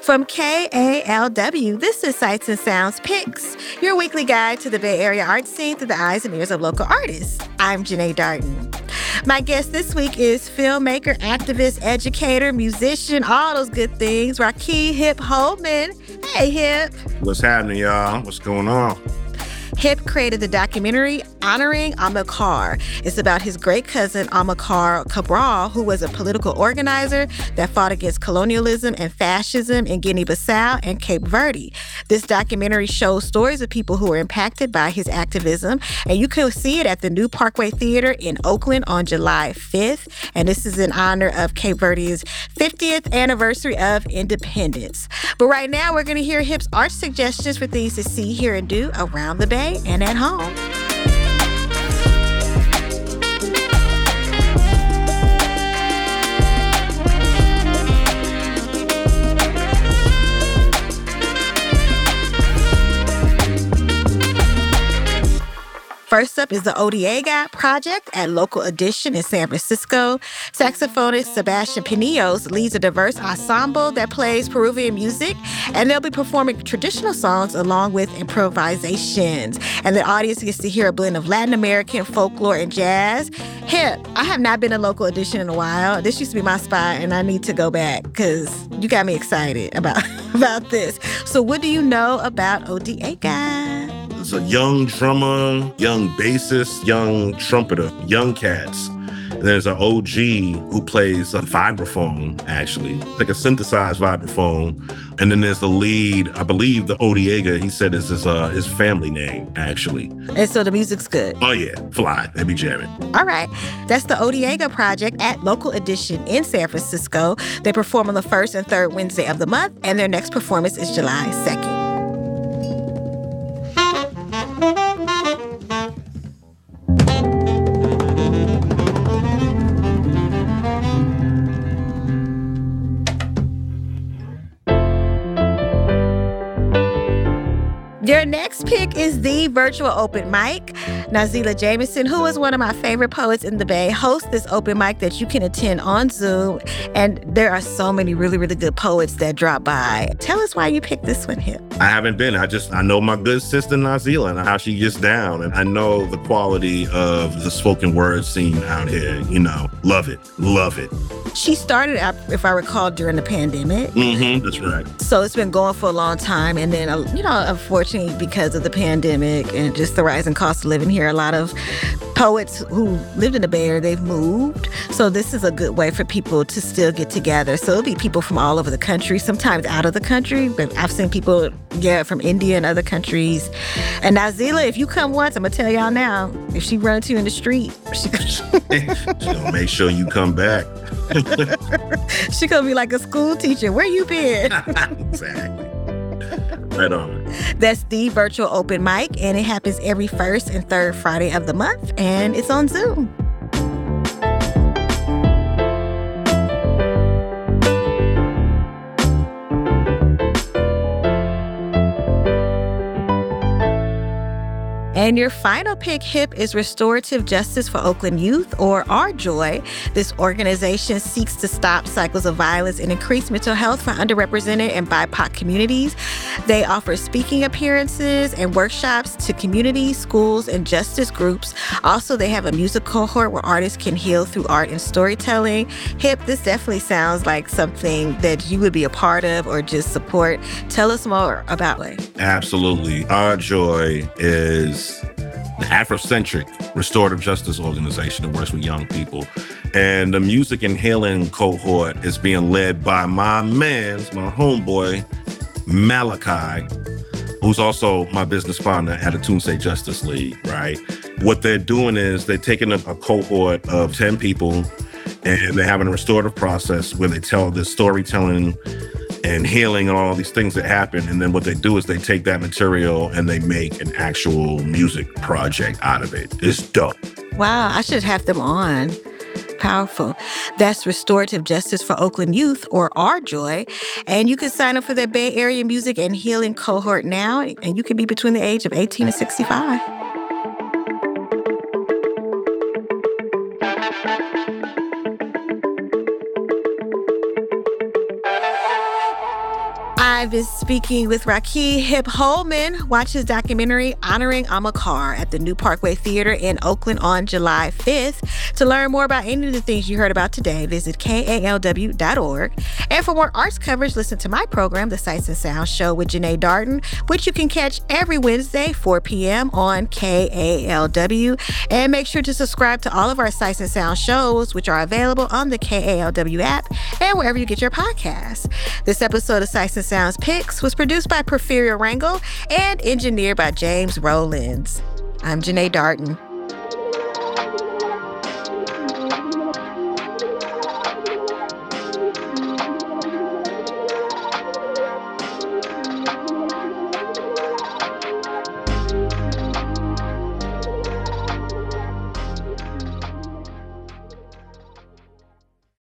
From KALW, this is Sights and Sounds Picks, your weekly guide to the Bay Area art scene through the eyes and ears of local artists. I'm Janae Darden. My guest this week is filmmaker, activist, educator, musician, all those good things, Rakeem Hip Holman. Hey, Hip. What's happening, y'all? What's going on? Hip created the documentary honoring Amilcar. It's about his great cousin, Amilcar Cabral, who was a political organizer that fought against colonialism and fascism in Guinea-Bissau and Cape Verde. This documentary shows stories of people who were impacted by his activism, and you can see it at the New Parkway Theater in Oakland on July 5th. And this is in honor of Cape Verde's 50th anniversary of independence. But right now, we're going to hear Hip's art suggestions for things to see, hear, and do around the Bay and at home. First up is the Odiega Project at Local Edition in San Francisco. Saxophonist Sebastian Pinillos leads a diverse ensemble that plays Peruvian music, and they'll be performing traditional songs along with improvisations. And the audience gets to hear a blend of Latin American folklore and jazz. Hip, I have not been to Local Edition in a while. This used to be my spot, and I need to go back because you got me excited about this. So what do you know about Odiega? It's a young drummer, young bassist, young trumpeter, young cats. And there's an OG who plays a vibraphone, actually, like a synthesized vibraphone. And then there's the lead, I believe the Odiega, he said is his family name, actually. And so the music's good. Oh yeah, fly, they be jamming. All right, that's the Odiega Project at Local Edition in San Francisco. They perform on the first and third Wednesday of the month, and their next performance is July 2nd. Your next pick is the virtual open mic. Nazila Jamison, who is one of my favorite poets in the Bay, hosts this open mic that you can attend on Zoom. And there are so many really, really good poets that drop by. Tell us why you picked this one, Hip. I haven't been. I know my good sister Nazila and how she gets down. And I know the quality of the spoken word scene out here. You know, love it. Love it. She started, if I recall, during the pandemic. Mm-hmm, that's right. So it's been going for a long time. And then, unfortunately, because of the pandemic and just the rising cost of living here, a lot of poets who lived in the Bay Area, they've moved. So this is a good way for people to still get together. So it'll be people from all over the country, sometimes out of the country. But I've seen people, from India and other countries. And Nazila, if you come once, I'm going to tell y'all now, if she runs you in the street, she gonna make sure you come back. She gonna be like a school teacher. Where you been? Exactly. Right on. That's the virtual open mic, and it happens every first and third Friday of the month, and it's on Zoom. And your final pick, Hip, is Restorative Justice for Oakland Youth, or RJOY. This organization seeks to stop cycles of violence and increase mental health for underrepresented and BIPOC communities. They offer speaking appearances and workshops to communities, schools, and justice groups. Also, they have a music cohort where artists can heal through art and storytelling. Hip, this definitely sounds like something that you would be a part of or just support. Tell us more about it. Absolutely. RJOY is an Afrocentric restorative justice organization that works with young people. And the music and healing cohort is being led by my homeboy, Malachi, who's also my business partner at the Tuesday Justice League, right? What they're doing is they're taking a cohort of 10 people and they're having a restorative process where they tell this storytelling and healing and all these things that happen. And then what they do is they take that material and they make an actual music project out of it. It's dope. Wow, I should have them on. Powerful. That's Restorative Justice for Oakland Youth, or RJOY. And you can sign up for their Bay Area Music and Healing cohort now, and you can be between the age of 18 and 65. I've been speaking with Rakee Hip Holman. Watch his documentary Honoring Amilcar at the New Parkway Theater in Oakland on July 5th. To learn more about any of the things you heard about today, visit KALW.org. And for more arts coverage, listen to my program, The Sights and Sounds Show with Janae Darden, which you can catch every Wednesday, 4 p.m. on KALW. And make sure to subscribe to all of our Sights and Sounds shows, which are available on the KALW app and wherever you get your podcasts. This episode of Sights and Sounds Picks was produced by Porfirio Rangel and engineered by James Rollins. I'm Janae Darden.